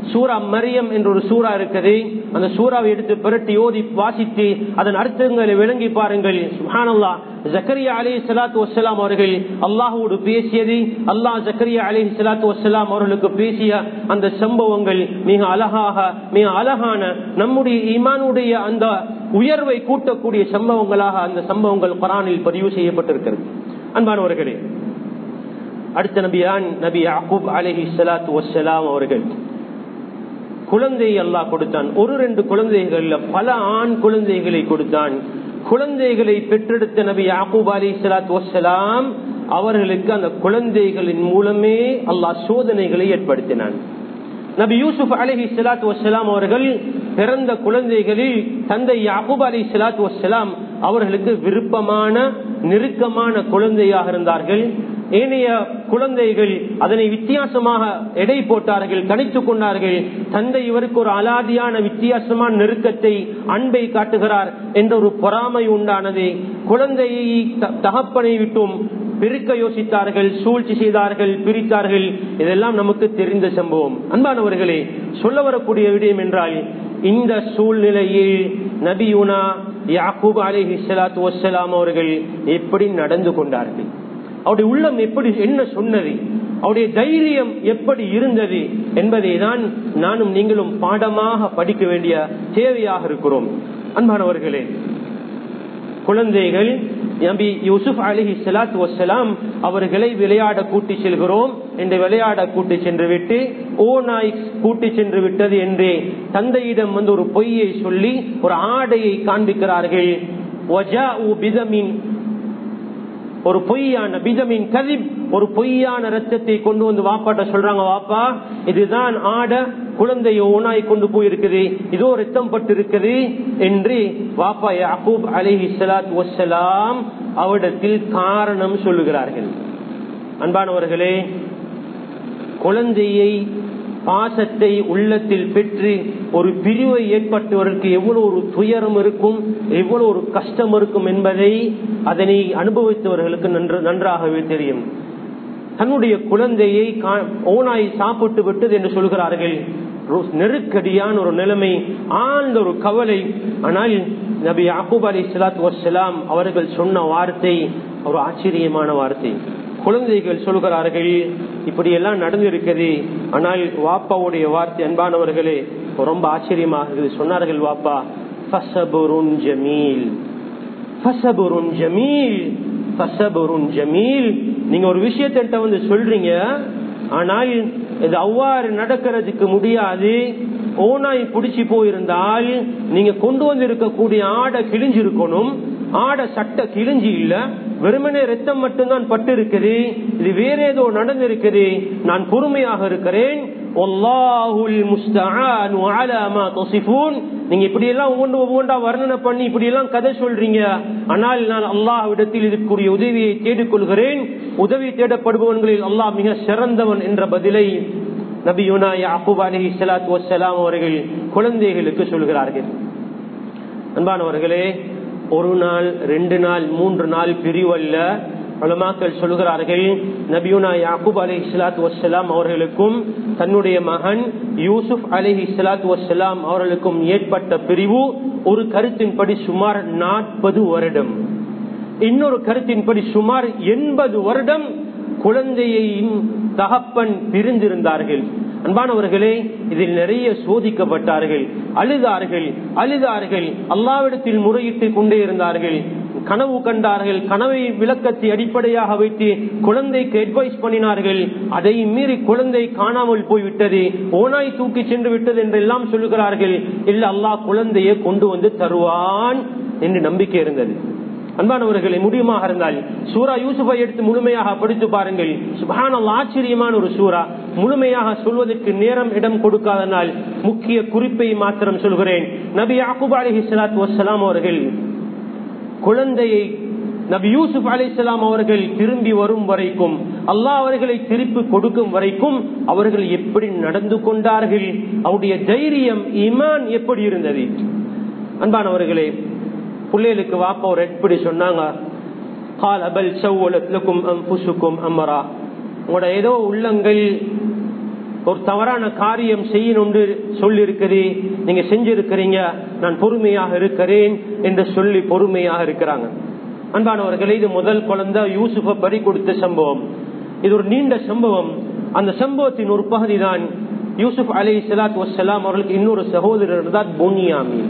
சூரா மரியம் என்ற ஒரு சூரா இருக்குது. அந்த சூறாவை எடுத்து புரட்டி ஓதி வாசித்து அதன் அர்த்தங்களை விளங்கி பாருங்கள். சுப்ஹானல்லாஹ், ஜக்கரியா அலைஹிஸ்ஸலாத்து வஸ்ஸலாம் அவர்கள் அல்லாஹ்வோடு பேசியது, அல்லாஹ் ஜக்கரியா அலைஹிஸ்ஸலாத்து வஸ்ஸலாம் அவர்களுக்கு பேசிய அந்த சம்பவங்கள் மிக அழகான நம்முடைய ஈமானுடைய அந்த உயர்வை கூட்டக்கூடிய சம்பவங்களாக அந்த சம்பவங்கள் குர்ஆனில் பதிவு செய்யப்பட்டிருக்கிறது. அன்பானவர்களே, அடுத்த நபியான் நபி யாக்கூப் அலைஹிஸ்ஸலாத்து வஸ்ஸலாம் அவர்கள் குழந்தையை அல்லாஹ் கொடுத்தான். ஒரு 2 குழந்தைகள்ல பல ஆண் குழந்தைகளை கொடுத்தான். குழந்தைகளை பெற்றெடுத்த நபி யாக்கூப் அலைஹிஸ்ஸலாத்து வஸ்ஸலாம் அவர்களுக்கு அந்த குழந்தைகளின் மூலமே அல்லாஹ் சோதனைகளை ஏற்படுத்தினான். நபி யூசுப் அலைஹிஸ்ஸலாத்து வஸ்ஸலாம் அவர்கள் பிறந்த குழந்தைகளில் தந்தை யாக்கூப் அலைஹிஸ்ஸலாத்து வஸ்ஸலாம் அவர்களுக்கு விருப்பமான நெருக்கமான குழந்தையாக இருந்தார்கள். ஏனைய குழந்தைகள் அதனை வித்தியாசமாக எடை போட்டார்கள், கணித்துக் கொண்டார்கள். தந்தை இவருக்கு ஒரு அலாதியான வித்தியாசமான நெருக்கத்தை, அன்பை காட்டுகிறார் என்ற ஒரு பொறாமை உண்டானது. குழந்தையை தகப்பனை விட்டும் பிரிக்க யோசித்தார்கள், சூழ்ச்சி செய்தார்கள், பிரித்தார்கள். இதெல்லாம் நமக்கு தெரிந்த சம்பவம். அன்பானவர்களே, சொல்ல வரக்கூடிய விடயம் என்றால், இந்த சூழ்நிலையில் நபியுனா யாக்கூப் அலைஹிஸ்ஸலாத்து வஸ்ஸலாம் அவர்கள் எப்படி நடந்து கொண்டார்கள், அவருடைய உள்ளம் எப்படி என்ன சொன்னது, அவருடைய தைரியம் எப்படி இருந்தது என்பதை தான் நானும் நீங்களும் பாடமாக படிக்க வேண்டிய தேவையாக இருக்கிறோம். அன்பானவர்களே, குழந்தைகள் நபி யூசுப் அலைஹிஸ்ஸலாத்து வஸ்ஸலாம் அவர்களை விளையாட கூட்டி செல்கிறோம் என்று விளையாட கூட்டி சென்று விட்டு ஓநாய் கூட்டி சென்று விட்டது என்று தந்தையிடம் ஒரு பொய்யை சொல்லி ஒரு ஆடையை காண்பிக்கிறார்கள். ஒரு பொய்யான பிதமின் கதிப், ஒரு பொய்யான ரத்தத்தை கொண்டு வந்து வாப்பாட்ட சொல்றாங்க, வாப்பா இதுதான் ஆட, குழந்தைய ஓனாய் கொண்டு போயிருக்குது, இதோ ரத்தம் பட்டு இருக்குது என்று வாப்பா யாக்கூப் அலைஹிஸ்ஸலாத்து வஸ்ஸலாம் அவரிடத்தில் காரணம் சொல்லுகிறார்கள். அன்பானவர்களே, குழந்தையை பாசத்தை உள்ளத்தில் பெற்று ஒரு பிரிவை ஏற்பட்டவர்களுக்கு எவ்வளவு ஒரு துயரம் இருக்கும், எவ்வளவு ஒரு கஷ்டம் இருக்கும் என்பதை அதனை அனுபவித்தவர்களுக்கு நன்றாகவே தெரியும். தன்னுடைய குழந்தையை ஓனாய் சாப்பிட்டு விட்டது என்று சொல்கிறார்கள். நெருக்கடியான ஒரு நிலைமை, ஆழ்ந்த ஒரு கவலை. ஆனால் நபி யாக்கூப் அலைஹிஸ்ஸலாத்து வஸ்ஸலாம் அவர்கள் சொன்ன வார்த்தை ஒரு ஆச்சரியமான வார்த்தை. குழந்தைகள் சொல்கிறார்கள், இப்படி எல்லாம் நடந்திருக்கிறது. ஆனால் வாப்பாவுடைய வார்த்தை அன்பானவர்களே ரொம்ப ஆச்சரியமாக இருக்குது. சொன்னார்கள், வாப்பா ஃபஸபுருன் ஜமீல், ஃபஸபுருன் ஜமீல், ஃபஸபுருன் ஜமீல். நீங்க ஒரு விஷயத்தை வந்து சொல்றீங்க, ஆனால் இது அவ்வாறு நடக்கிறதுக்கு முடியாது. ஓனாய் பிடிச்சி போயிருந்தால் நீங்க கொண்டு வந்து இருக்கக்கூடிய ஆடை கிழிஞ்சிருக்கணும், ஆடை சட்டை கிழிஞ்சி இல்ல, வெறுமனே ரத்தம் மட்டும்தான் பட்டு இருக்குது, இது வேற ஏதோ நடந்திருக்குது. நான் பொறுமையாக இருக்கிறேன். நீங்க இப்படி எல்லாம் ஒவ்வொன்றா வர்ணனை பண்ணி இப்படி எல்லாம் கதை சொல்றீங்க, ஆனால் நான் அல்லாஹ்விடத்தில் இதுக்குரிய உதவியை தேடிக்கொள்கிறேன். உதவி தேடப்படுபவன்களில் அல்லாஹ் மிக சிறந்தவன் என்ற பதிலை நபியுனா யாக்கூப் அலைஹிஸ்ஸலாத்து வஸ்ஸலாம் அவர்கள் குழந்தைகளுக்கு சொல்கிறார்கள். அன்பானவர்களே, 1 நாள் 2 நாள் 3 நாள் பிரிவல்ல. உலமாக்கள் சொல்கிறார்கள், நபியுனா யாக்கூப் அலைஹிஸ்ஸலாத்து வஸ்ஸலாம் அவர்களுக்கும் தன்னுடைய மகன் யூசுப் அலைஹிஸ்ஸலாத்து வஸ்ஸலாம் அவர்களுக்கும் ஏற்பட்ட பிரிவு ஒரு கருத்தின்படி சுமார் 40 வருடம், இன்னொரு கருத்தின்படி சுமார் 80 வருடம் குழந்தையையும் தகப்பன் பிரிந்திருந்தார்கள். அன்பானவர்களே, இதில் நிறைய சோதிக்கப்பட்டார்கள், அழுதார்கள், அல்லாஹ்விடத்தில் முறையிட்டு கொண்டே இருந்தார்கள். கனவு கண்டார்கள், கனவை விளக்கத்தை அடிப்படையாக வைத்து குழந்தைக்கு அட்வைஸ் பண்ணினார்கள். அதை மீறி குழந்தை காணாமல் போய்விட்டது, ஓனாய் தூக்கி சென்று விட்டது என்றெல்லாம் சொல்லுகிறார்கள். இல்ல, அல்லாஹ் குழந்தையை கொண்டு வந்து தருவான் என்று நம்பிக்கை இருந்தது. அன்பானவர்களை, முடியுமாக இருந்தால் சூரா யூசுஃபை எடுத்து முழுமையாக படித்து பாருங்கள். சுப்ஹானல்லாஹ், ஆச்சரியமான ஒரு சூரா. முழுமையாக சொல்வதற்கு நேரம் இடம் கொடுக்காதனால் முக்கிய குறிப்பை மாத்திரம் சொல்கிறேன். நபி யாக்கூப் அலைஹிஸ்ஸலாத்து வஸ்ஸலாம் அவர்கள் குழந்தையை நபி யூசுப் அலைஹிஸ்ஸலாம் அவர்கள் திரும்பி வரும் வரைக்கும், அல்லாஹ் அவர்களை திருப்பி கொடுக்கும் வரைக்கும் அவர்கள் எப்படி நடந்து கொண்டார்கள், அவருடைய தைரியம், ஈமான் எப்படி இருந்தது. அன்பானவர்களே, பிள்ளைகளுக்கு வாப்பா ஒரு எப்படி சொன்னாங்க, கால் அபல் சவ்வலத் லக்கும் அன்ஃபுசுக்கும் அம்ரா, உங்களோட ஏதோ உள்ளங்கள் ஒரு தவறான காரியம் செய்யணும் சொல்லி இருக்கிறே, நீங்க செஞ்சிருக்கிறீங்க, நான் பொறுமையாக இருக்கிறேன் என்று சொல்லி பொறுமையாக இருக்கிறாங்க. அன்பானவர்களே, இது முதல் குழந்தை யூசுஃபை பறி கொடுத்த சம்பவம். இது ஒரு நீண்ட சம்பவம். அந்த சம்பவத்தின் ஒரு பகுதி தான் யூசுப் அலைஹிஸ்ஸலாத்து வஸ்ஸலாம் அவர்களுக்கு இன்னொரு சகோதரர் தான் புன்யாமீன்.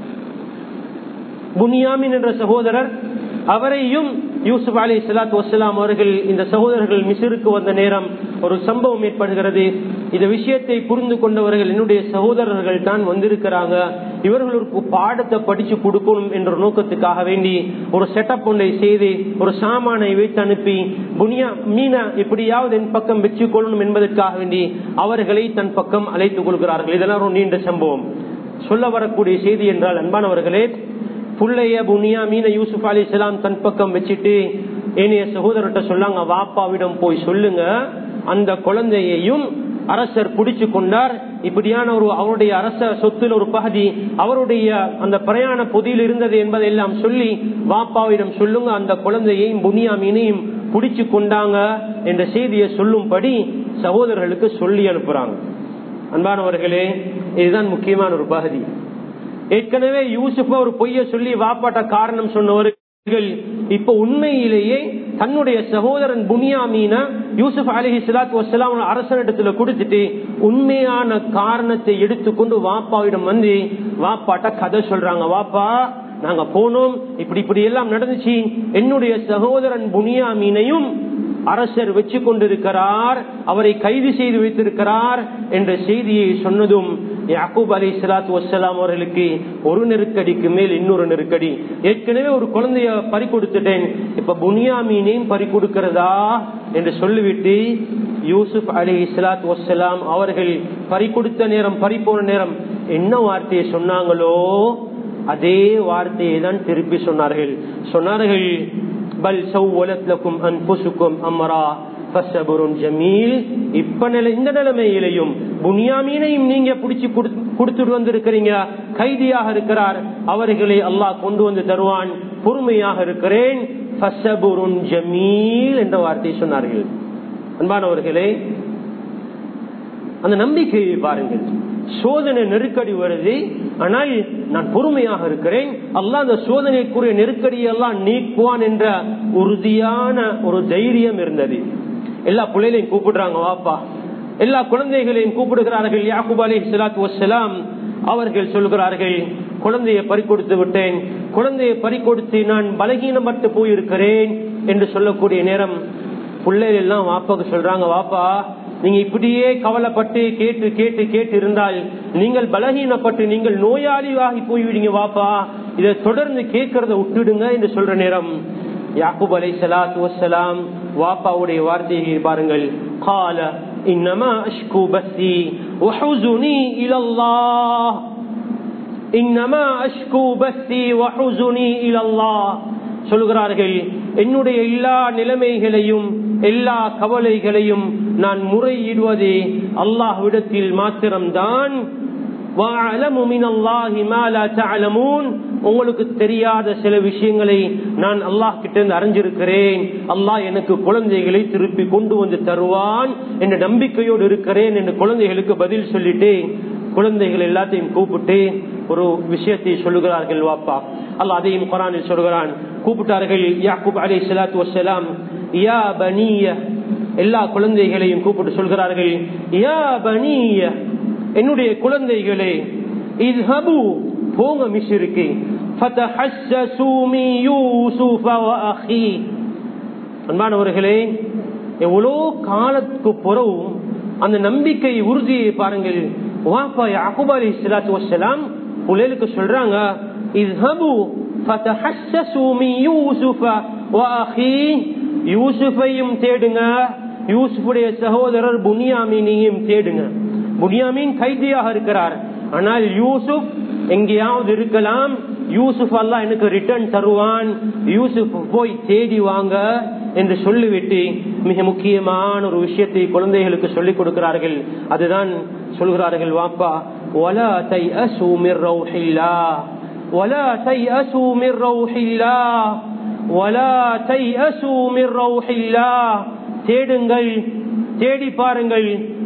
புன்யாமீன் என்ற சகோதரர், அவரையும் யூசுப் அலைஹிஸ்ஸலாத்து வஸ்ஸலாம் அவர்கள் இந்த சகோதரர்கள் மிஸ்ருக்கு வந்த நேரம் ஒரு சம்பவம் ஏற்படுகிறது. இந்த விஷயத்தை புரிந்து கொண்டவர்கள் என்னுடைய சகோதரர்கள் தான் வந்திருக்கிறாங்க, இவர்களுக்கு பாடத்தை படிச்சு கொடுக்கணும் என்ற நோக்கத்துக்காக வேண்டி ஒரு செட்டப் ஒன்றை செய்து ஒரு சாமானை வைத்து அனுப்பி புன்யாமீனை எப்படியாவது என் பக்கம் வச்சு கொள்ளணும் என்பதற்காக வேண்டி அவர்களை தன் பக்கம் அழைத்துக் கொள்கிறார்கள். இதெல்லாம் ஒரு நீண்ட சம்பவம். சொல்ல வரக்கூடிய செய்தி என்றால், அன்பானவர்களே, புள்ளைய புன்யாமீனை யூசுப் அலைஹிஸ்ஸலாம் தன் பக்கம் வச்சுட்டு ஏனைய சகோதரர்கிட்ட சொல்லாங்க, வாப்பாவிடம் போய் சொல்லுங்க, அந்த குழந்தையையும் அரசர் பிடிச்சு கொண்டார், இப்படியான ஒரு அவருடைய அரச சொத்துல ஒரு பகுதி அவருடைய அந்த பிரயாண பொதியில் இருந்தது என்பதை எல்லாம் சொல்லி வாப்பாவிடம் சொல்லுங்க, அந்த குழந்தையையும் புன்யாமீனையும் பிடிச்சு கொண்டாங்க என்ற செய்தியை சொல்லும்படி சகோதரர்களுக்கு சொல்லி அனுப்புறாங்க. அன்பானவர்களே, இதுதான் முக்கியமான ஒரு பகுதி. ஏற்கனவே யூசுஃப ஒரு பொய்ய சொல்லி வாப்பாட்ட காரணம் சொன்னவர்கள் இப்ப உண்மையிலேயே தன்னுடைய சகோதரன் புன்யாமீனை யூசுப் அலைஹிஸ்ஸலாத்து வஸ்ஸலாம் அரசனிடத்துல கொடுத்துட்டு உண்மையான காரணத்தை எடுத்துக்கொண்டு வாப்பாவிடம் வந்து வாப்பாட்ட கதை சொல்றாங்க. வாப்பா, நாங்க போனோம், இப்படி இப்படி எல்லாம் நடந்துச்சு, என்னுடைய சகோதரன் புன்யாமீனையும் அரசர் வச்சு கொண்டிருக்கிறார், அவரை கைது செய்து வைத்திருக்கிறார் என்ற செய்தியை சொன்னதும் யாக்கூப் அலைஹிஸ்ஸலாத்து வஸ்ஸலாம் அவர்களுக்கு ஒரு நெருக்கடிக்கு மேல் இன்னொரு நெருக்கடி. ஏற்கனவே ஒரு குழந்தைய பறி கொடுத்துட்டேன், இப்ப புன்யாமீனையும் பறி கொடுக்கிறதா என்று சொல்லிவிட்டு யூசுப் அலைஹிஸ்ஸலாத்து வஸ்ஸலாம் அவர்கள் பறி கொடுத்த நேரம், பறி போன நேரம் என்ன வார்த்தையை சொன்னாங்களோ அதே வார்த்தையை தான் திருப்பி சொன்னார்கள். பல் சவ்வலத் லக்கும் அன்ஃபுசுக்கும் அம்ரா ஃபஸபுருன் ஜமீல். இப்ப இந்த நிலைமையிலையும் புன்யாமீனையும் நீங்க பிடிச்சி கொடுத்துட்டு வந்திருக்கிறீங்க, கைதியாக இருக்கிறார், அவர்களை அல்லாஹ் கொண்டு வந்து தருவான், பொறுமையாக இருக்கிறேன், ஃபஸபுருன் ஜமீல் என்ற வார்த்தை சொன்னார்கள். அன்பானவர்களே, அந்த நம்பிக்கையை பாருங்கள். சோதனை நெருக்கடி வருது, ஆனால் நான் பொறுமையாக இருக்கிறேன், அல்லாஹ் அந்த சோதனைக்குரிய நெருக்கடியெல்லாம் நீக்குவான் என்ற உறுதியான ஒரு தைரியம் இருந்தது. எல்லா பிள்ளைகளையும் கூப்பிடுறாங்க வாப்பா, எல்லா குழந்தைகளையும் கூப்பிடுகிறார்கள். யாக்கூப் அலைஹிஸ்ஸலாத்து வஸ்ஸலாம் அவர்கள் சொல்கிறார்கள், குழந்தையை பறிகொடுத்து விட்டேன், குழந்தையை பறிகொடுத்து நான் பலகீனப்பட்டு போயிருக்கிறேன் என்று சொல்லக்கூடிய நேரம் பிள்ளைகள் எல்லாம் வாப்பாக்கு சொல்றாங்க, வாப்பா நீங்க இப்படியே கவலைப்பட்டு கேட்டு கேட்டு கேட்டு இருந்தால் நீங்கள் பலகீனப்பட்டு நீங்கள் நோயாளியாகி போய்விடுங்க வாப்பா, இதை தொடர்ந்து கேட்கறத விட்டுடுங்க என்று சொல்ற நேரம் யாக்கூப் அலைஹிஸ்ஸலாத்து வஸ்ஸலாம் வாப்பாவுடைய வார்த்தையை பாருங்கள். قال انما اشكو بثي وحزني الى الله انما اشكو بثي وحزني الى الله சொல்கிறார்கள், என்னுடைய எல்லா நிலைமைகளையும் எல்லா கவலைகளையும் நான் முறையிடுவதே அல்லாஹ்விடத்தில் மாத்திரம்தான். உங்களுக்கு தெரியாத சில விஷயங்களை நான் அல்லாஹ் கிட்ட இருந்து அறிஞ்சிருக்கிறேன், அல்லாஹ் எனக்கு குழந்தைகளை திருப்பி கொண்டு வந்து தருவான் என்ற நம்பிக்கையோடு இருக்கிறேன் என்று குழந்தைகளுக்கு பதில் சொல்லிட்டு குழந்தைகள் எல்லாத்தையும் கூப்பிட்டு ஒரு விஷயத்தை சொல்லுகிறார்கள் வாப்பா. அல்லாஹ் அதையும் குர்ஆனில் சொல்கிறான். கூப்பிட்டார்கள் யாக்கூப் அலைஹிஸ்ஸலாத்து வஸ்ஸலாம், யா பனிய, எல்லா குழந்தைகளையும் கூப்பிட்டு சொல்கிறார்கள், யா பனிய, என்னுடைய குழந்தைகளே, இத்ஹபு, போங்க மிஸ்ருக்கு, ஃபதஹஸ்ஸஸூ மின் யூசுஃப வ அஹி. அன்பானவர்களே, எவ்வளோ காலத்துக்கு பிறகு அந்த நம்பிக்கை உறுதியை பாருங்கள். வாப்பா யாக்கூப் அலைஹிஸ்ஸலாத்து வஸ்ஸலாம் புள்ளைகளுக்கு சொல்றாங்க, இத்ஹபு ஃபதஹஸ்ஸஸூ மின் யூசுஃப வ அஹி, யூசுஃபையும் தேடுங்க, யூசுஃபுடைய சகோதரர் புன்யாமீனையும் தேடுங்க. புன்யாமீன் கைதியாக இருக்கிறார், ஆனால் யூசுப் எங்கேயாவது இருக்கலாம், யூசுப் அல்லாஹ் எனக்கு ரிட்டர்ன் தருவான், யூசுப் போய் தேடி வாங்க என்று சொல்லிவிட்டு மிக முக்கியமான ஒரு விஷயத்தை குழந்தைகளுக்கு சொல்லிக் கொடுக்கிறார்கள். அதுதான் சொல்கிறார்கள், வாப்பா வலா தைஅஸூ மிர் ரௌஹில்லாஹ், வலா தைஅஸூ மிர் ரௌஹில்லாஹ், வலா தைஅஸூ மிர் ரௌஹில்லாஹ், தேடுங்கள், தேடி பாருங்கள்,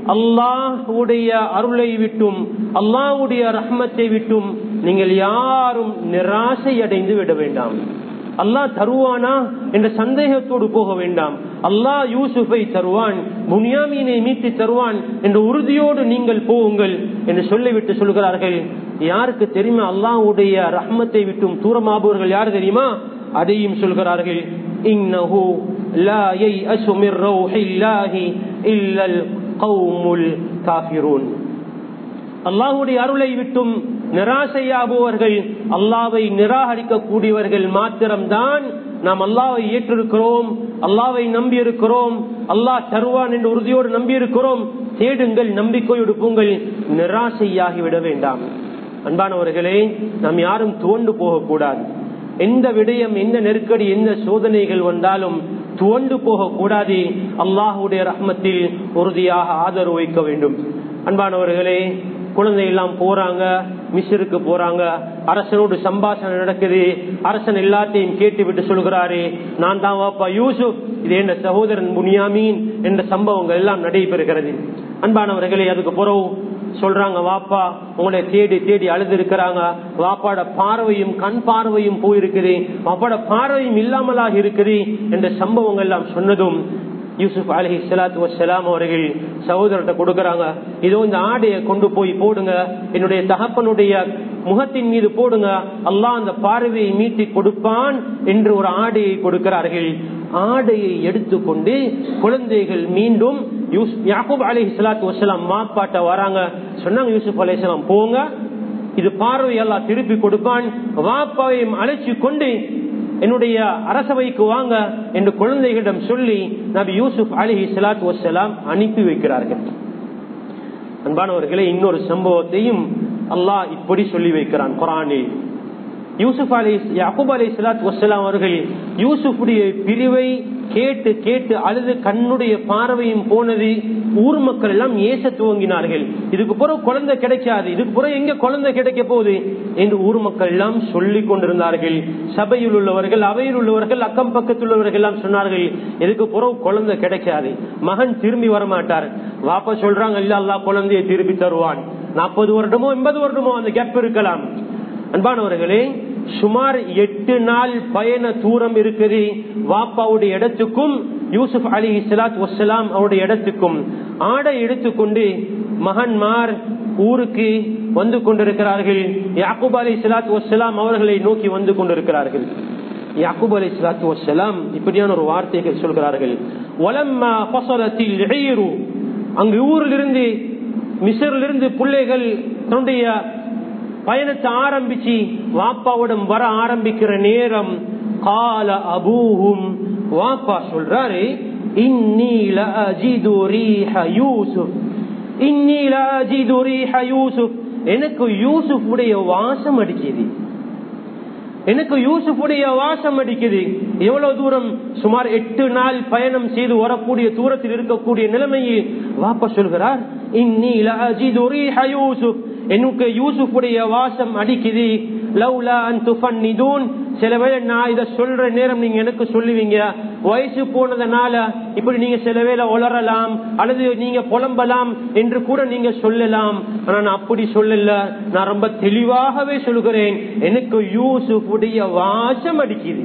அல்லாஹ்வுடைய அருளை விட்டும் அல்லாஹ்வுடைய ரஹ்மத்தை விட்டும் நீங்கள் யாரும் நிராசை அடைந்து விட வேண்டாம். அல்லாஹ் தருவானா என்ற சந்தேகத்தோடு போக வேண்டாம். அல்லாஹ் யூசுஃபை தருவான், புன்யாமீனை மீட்டு தருவான் என்ற உறுதியோடு நீங்கள் போவுங்கள் என்று சொல்லிவிட்டு சொல்கிறார்கள். யாருக்கு தெரியுமா அல்லாஹ்வுடைய ரஹ்மத்தை விட்டும் தூரமாபவர்கள் யார் தெரியுமா? அதையும் சொல்கிறார்கள். இன்னஹு லா யைஅஸு மிர் ரௌஹில்லாஹி இல்லல் கௌமுல் காஃபிரூன். அல்லாஹ்வுடைய அருளை விட்டும் நிராசையாகுவர்கள், அல்லாஹ்வை நிராகரிக்க கூடியவர்கள் மாத்திரம்தான் நாம் அல்லாஹ்வை ஏற்றிருக்கிறோம், அல்லாஹ்வை நம்பி இருக்கிறோம், அல்லாஹ் தருவான் என்று உறுதியோடு நம்பி இருக்கிறோம். தேடுங்கள், நம்பிக்கையோடு போங்கள், நிராசையாகிவிட வேண்டாம். அன்பானவர்களே, நாம் யாரும் துவண்டு போகக்கூடாது. எந்த விடயம், எந்த நெருக்கடி, எந்த சோதனைகள் வந்தாலும் துவண்டு போகக்கூடாது. அல்லாஹ்வுடைய ரஹ்மத்தில் உறுதியாக ஆதரவு வைக்க வேண்டும். அன்பானவர்களே, குழந்தை எல்லாம் போறாங்க, மிஸ்ருக்கு போறாங்க, அரசனோடு சம்பாஷணை நடக்குது. அரசன் எல்லாத்தையும் கேட்டு விட்டு சொல்கிறாரு, நான் தான் வாப்பா யூசுப், இது என்ற சகோதரன் புன்யாமீன் என்ற சம்பவங்கள் எல்லாம் நடைபெறுகிறது. அன்பானவர்களே, அதுக்கு பிறகு சொல்றாங்க, வாப்பா உங்களை தேடி தேடி அழுது இருக்கிறாங்க, வாப்பாட பார்வையும் கண் பார்வையும் போயிருக்குது, வாப்பாட பார்வையும் இல்லாமலாக இருக்குது என்ற சம்பவங்கள் எல்லாம் சொன்னதும் யூசுப் அலைஹிஸ்ஸலாத்து வஸ்ஸலாம் அவர்கள் சகோதரத்தை கொடுக்கறாங்க. இதோ இந்த ஆடையை கொண்டு போய் போடுங்க, என்னுடைய தகப்பனுடைய முகத்தின் மீது போடுங்க, அல்லாஹ் அந்த பார்வையை மீட்டி கொடுப்பான் என்று ஒரு ஆடையை கொடுக்கிறார்கள். ஆடையை எடுத்துக்கொண்டு குழந்தைகள் மீண்டும் யாக்கூப் அலைஹிஸ்ஸலாத்து வஸ்ஸலாம் மாப்பாட்ட வராங்க. சொன்னாங்க, யூசுப் அலைஹிஸ்ஸலாம் போங்க, இது பார்வை அல்லாஹ் திருப்பி கொடுப்பான், வாப்பாவையும் அழைச்சி கொண்டு என்னுடைய அரசவைக்கு வாங்க என்று குழந்தைகளிடம் சொல்லி நபி யூசுப் அலைஹிஸ்ஸலாத்து வஸ்ஸலாம் அனுப்பி வைக்கிறார்கள். அன்பானவர்களே, இன்னொரு சம்பவத்தையும் அல்லாஹ் இப்படி சொல்லி வைக்கிறான் குர்ஆனில். யாக்கூப் அலைஹிஸ்ஸலாத்து வஸ்ஸலாம் அவர்கள் யூசுஃபுடைய பிரிவை கேட்டு கேட்டு அழுது கண்ணுடைய பார்வையும் போனது. ஊர் மக்கள் எல்லாம் ஏச துவங்கினார்கள், இதுக்கு பிறகு குழந்தை கிடைக்காது, இதுக்கு பிறகு எங்க குழந்தை கிடைக்க போகுது என்று ஊர் மக்கள் எல்லாம் சொல்லிக் கொண்டிருந்தார்கள். சபையில் உள்ளவர்கள், அவையில் உள்ளவர்கள், அக்கம் பக்கத்தில் உள்ளவர்கள் எல்லாம் சொன்னார்கள், இதுக்கு பிறகு குழந்தை கிடைக்காது, மகன் திரும்பி வரமாட்டார். வாப்பா சொல்றாங்க, இல்ல அல்லாஹ் குழந்தையை திருப்பி தருவான். 40 வருடமோ 80 வருடமோ அந்த கேப் இருக்கலாம். அன்பானவர்களே, சுமார் 8 நாள் பயண தூரம் இருக்குது வாப்பாவுடைய இடத்துக்கும் யூசுப் அலைஹிஸ்ஸலாத்து வஸ்ஸலாம் அவருடைய இடத்துக்கும். ஆடை எடுத்துக்கொண்டு மகன்மார் ஊருக்கு வந்து கொண்டிருக்கிறார்கள். யாக்கூப் அலைஹிஸ்ஸலாத்து வஸ்ஸலாம் அவர்களை நோக்கி வந்து கொண்டிருக்கிறார்கள். யாக்கூப் அலைஹிஸ்ஸலாத்து வஸ்ஸலாம் இப்படியான ஒரு வார்த்தைகள் சொல்கிறார்கள், வலம்மா ஃபஸலத்தில் ஈரு, அங்கு ஊரிலிருந்து மிஸ்ரிலிருந்து பிள்ளைகள் தன்னுடைய பயணத்தை ஆரம்பிச்சு வாப்பாவிடம் வர ஆரம்பிக்கிற நேரம், கால அபூஹும், வாப்பா சொல்றாரு, இன்னீ லஅஜிது ரீஹ யூசுப், இன்னீ லஅஜிது ரீஹ யூசுப், எனக்கு யூசுஃபுடைய வாசம் அடிக்குது, எனக்கு யூசுஃபுடைய வாசம் அடிக்குது. எவ்வளவு தூரம்? சுமார் 8 நாள் பயணம் செய்து வரக்கூடிய தூரத்தில் இருக்கக்கூடிய நிலைமையில் வாப்பா சொல்கிறார், இன்னீ லஅஜிது ரீஹ யூசுப், எனக்கு யூசுஃபுடைய வாசம் அடிக்குது. லவ்லா அன் துஃபன்னிதூன், சில வேளை நான் இதை சொல்ற நேரம் நீங்க எனக்கு சொல்லுவீங்க, வயசு போனதுனால இப்படி நீங்க சில வேளை உளரலாம் அல்லது நீங்க புலம்பலாம் என்று கூட நீங்க சொல்லலாம். ஆனா நான் அப்படி சொல்லல, நான் ரொம்ப தெளிவாகவே சொல்கிறேன், எனக்கு யூசுஃபுடைய வாசம் அடிக்குது.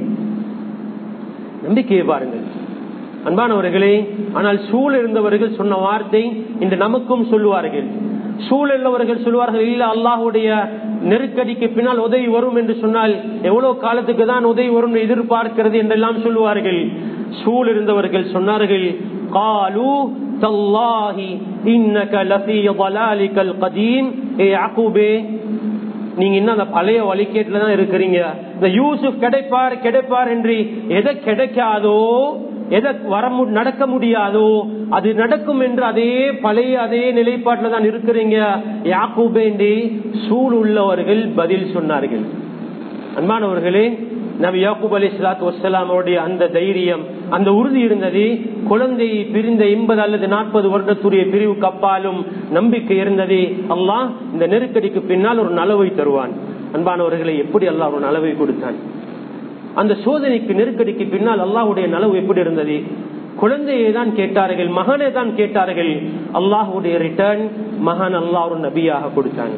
நம்பிக்கையை பாருங்கள் அன்பானவர்களே. ஆனால் சூழ இருந்தவர்கள் சொன்ன வார்த்தை இன்று நமக்கும் சொல்லுவார்கள். சூழல்லவர்கள் சொல்வார்கள், இல்ல அல்லாஹ்வுடைய நெருக்கடிக்கு பின்னால் உதவி வரும் என்று சொன்னால் எவ்வளவு காலத்துக்கு தான் உதவி வரும் எதிர்பார்க்கிறது என்றெல்லாம் சொல்லுவார்கள். சூழ் இருந்தவர்கள் சொன்னார்கள், காலு தல்லாஹி இன்னக லஃபீ ضلالிகல் கதீம், ஏ யாக்கூபே நீங்க இன்னும் அந்த பழைய வழிகேட்டுல தான் இருக்கிறீங்க. இந்த யூசுப் கிடைப்பார் கிடைப்பார் என்று எதை கிடைக்காதோ, எதை நடக்க முடியாதோ அது நடக்கும் என்று அதே பழைய அதே நிலைப்பாட்டில் தான் இருக்கிறீங்க யாக்கூபே என்று சூழ் உள்ளவர்கள் பதில் சொன்னார்கள். அன்பானவர்களே, நபி யாக்கூப் அலைஹிஸ்ஸலாத்து வஸ்ஸலாம் அவருடைய அந்த தைரியம், அந்த உறுதி இருந்தது. குழந்தையை பிரிந்த 80 அல்லது 40 வருடத்துடைய பிரிவுக்கு அப்பாலும் நம்பிக்கை இருந்தது, அல்லாஹ் இந்த நெருக்கடிக்கு பின்னால் ஒரு நலவை தருவான். அன்பானவர்களை, எப்படி அல்லாஹ் ஒரு நலவை கொடுத்தான்? அந்த சோதனைக்கு நெருக்கடிக்கு பின்னால் அல்லாஹ்வுடைய நலவு எப்படி இருந்தது? குழந்தையை தான் கேட்டார்கள், மகனை தான் கேட்டார்கள். அல்லாஹுடைய ரிட்டர்ன் மகன் அல்லாஹ் ஒரு நபியாக கொடுத்தான்.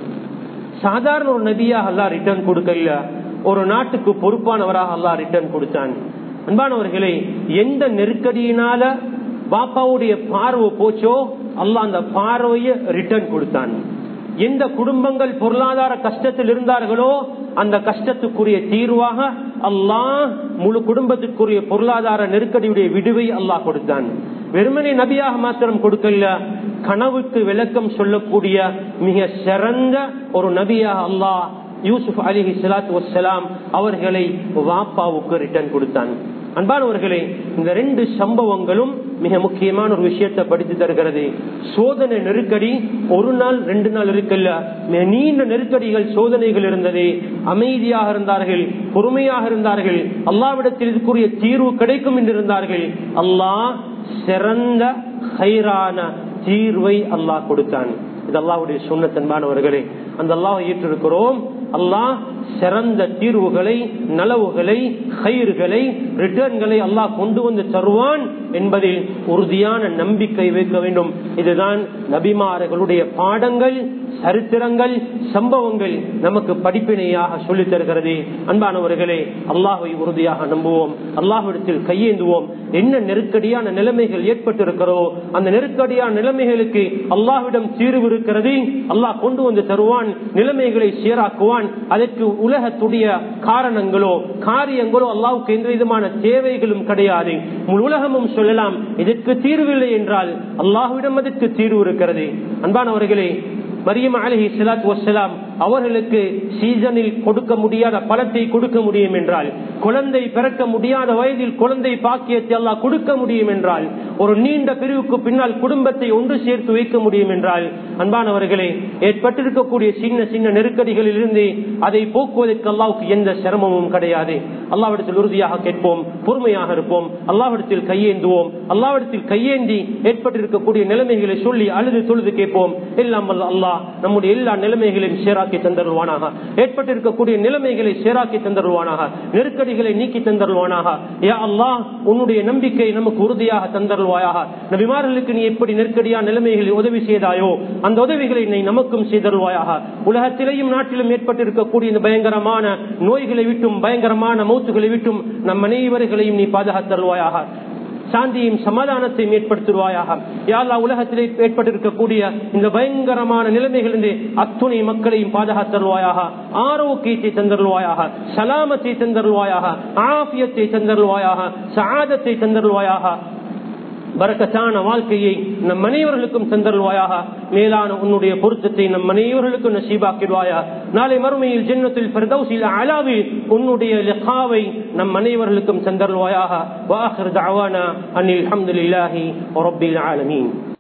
சாதாரண ஒரு நபியாக அல்லாஹ் ரிட்டர்ன் கொடுக்கல, ஒரு நாட்டுக்கு பொறுப்பானவராக அல்லாஹ் ரிட்டர்ன் கொடுத்தான். அன்பானவர்களே, எந்த நெருக்கடியினால பாப்பாவுடைய பார்வை போச்சோ அல்லாஹ் அந்த பார்வையை ரிட்டர்ன் கொடுத்தான். எந்த குடும்பங்கள் பொருளாதார கஷ்டத்தில் இருந்தார்களோ அந்த கஷ்டத்துக்குரிய தீர்வாக அல்லாஹ் முழு குடும்பத்துக்குரிய பொருளாதார நெருக்கடியுடைய விடுவை அல்லாஹ் கொடுத்தான். வெறுமனே நபியாக மாத்திரம் கொடுக்கல, கனவுக்கு விளக்கம் சொல்லக்கூடிய மிக சிறந்த ஒரு நபியாக அல்லாஹ் யூசுப் அலைஹிஸ்ஸலாத்து வஸ்ஸலாம் அவர்களை வாப்பாவுக்கு ரிட்டர்ன் கொடுத்தான். அன்பானவர்களே, இந்த 2 சம்பவங்களும் மிக முக்கியமான ஒரு விஷயத்தை படித்து தருகிறது. சோதனை நெருக்கடி ஒரு நாள் 2 நாள் இருக்கல்ல, மிக நீண்ட நெருக்கடிகள் சோதனைகள் இருந்தது. அமைதியாக இருந்தார்கள், பொறுமையாக இருந்தார்கள், அல்லாஹ்விடத்தில் இதுக்குரிய தீர்வு கிடைக்கும் என்று இருந்தார்கள். அல்லாஹ் சிறந்த ஹைரான தீர்வை அல்லாஹ் கொடுத்தான். இது அல்லாஹ்வுடைய சுன்னத். அன்பானவர்களே, அந்த அல்லாஹ்வை ஏற்றிருக்கிறோம். அல்லாஹ் சிறந்த தீர்வுகளை, நலவுகளை, ஹைர்களை, ரிட்டர்ன்களை அல்லாஹ் கொண்டு வந்து தருவான் என்பதில் உறுதியான நம்பிக்கை வைக்க வேண்டும். இதுதான் நபிமார்களுடைய பாடங்கள், சரித்திரங்கள், சம்பவங்கள் நமக்கு படிப்பினையாக சொல்லித் தருகிறது. அன்பானவர்களே, அல்லாஹ்வை உறுதியாக நம்புவோம், அல்லாஹ்விடத்தில் கையேந்துவோம். என்ன நெருக்கடியான நிலைமைகள் ஏற்பட்டிருக்கிறோ அந்த நெருக்கடியான நிலைமைகளுக்கு அல்லாஹ்விடம் தீர்வு இருக்கிறது. அல்லாஹ் கொண்டு வந்து தருவான், நிலைமைகளை சீராக்குவான். அதற்கு உலகத்துடைய காரணங்களோ காரியங்களோ அல்லாஹ்வுக்கு எந்த விதமான தேவைகளும் கிடையாது. முழு உலகமும் சொல்லலாம் இதற்கு தீர்வில்லை என்றால் அல்லாஹ்விடம் அதற்கு தீர்வு இருக்கிறது. அன்பானவர்களே, மரியம் அலைஹிஸ்ஸலாத்து வஸ்ஸலாம் அவர்களுக்கு சீசனில் கொடுக்க முடியாத பழத்தை கொடுக்க முடியும் என்றால், குழந்தை பிறக்க முடியாத வயதில் குழந்தை பாக்கியத்தை அல்லாஹ் கொடுக்க முடியும் என்றால், ஒரு நீண்ட பிரிவுக்கு பின்னால் குடும்பத்தை ஒன்று சேர்த்து வைக்க முடியும் என்றால், அன்பானவர்களே, ஏற்பட்டிருக்கக்கூடிய சின்ன சின்ன நெருக்கடிகளில் இருந்து அதை போக்குவதற்கு அல்லாஹ்வுக்கு எந்த சிரமமும் கிடையாது. அல்லாஹ்விடத்தில் உறுதியாக கேட்போம், பொறுமையாக இருப்போம், அல்லாஹ்விடத்தில் கையேந்துவோம். அல்லாஹ்விடத்தில் கையேந்தி ஏற்பட்டிருக்கக்கூடிய நிலைமைகளை சொல்லி அழுது தொழுது கேட்போம். எல்லாம் அல்லாஹ் நம்முடைய எல்லா நிலைமைகளையும் சேராக்கி தந்தருவானாக. ஏற்பட்டிருக்கக்கூடிய நிலைமைகளை சேராக்கி தந்தருவானாக. நெருக்கடிகளை நீக்கி தந்தருவானாக. யா அல்லாஹ், உன்னுடைய நம்பிக்கை நமக்கு உறுதியாக தந்தருவாயாக. நபிமார்களுக்கு நீ எப்படி நெருக்கடியான நிலைமைகளில் உதவி செய்தாயோ அந்த உதவிகளை நீ நமக்கும் செய்தருவாயாக. உலகத்திலேயும் நாட்டிலும் ஏற்பட்டிருக்கக்கூடிய இந்த பயங்கரமான நோய்களை விட்டும், பயங்கரமான மௌத்துகளை விட்டும் நம் அனைவர்களையும் நீ பாதுகாத்தருவாயாக. சாந்தியும் சமாதானத்தையும் ஏற்படுத்துவாயாக. யா அல்லாஹ், உலகத்திலே ஏற்பட்டிருக்கக்கூடிய இந்த பயங்கரமான நிலைமைகளிலிருந்து அத்துணை மக்களையும் பாதுகாத்தருவாயாக. ஆரோக்கியத்தை தந்தருவாயாக, சலாமத்தை தந்தருவாயாக, ஆஃபியத்தை தந்தருவாயாக, சஆதத்தை தந்தருவாயாக. பரக்கத்தான வாழ்க்கையை நம் அனைவர்களுக்கும் தந்தருவாயாக. மேலான உன்னுடைய பொருத்தத்தை நம் அனைவர்களுக்கும் நசீபாக்கிடுவாயா. நாளை மறுமையில் ஜன்னத்துல் ஃபிர்தௌஸில் அலாவில் உன்னுடைய லிகாவை நம் அனைவர்களுக்கும் தந்தருவாயாக. வ ஆகிரு தஅவானா அனில் ஹம்துலில்லாஹி ரப்பில் ஆலமீன்.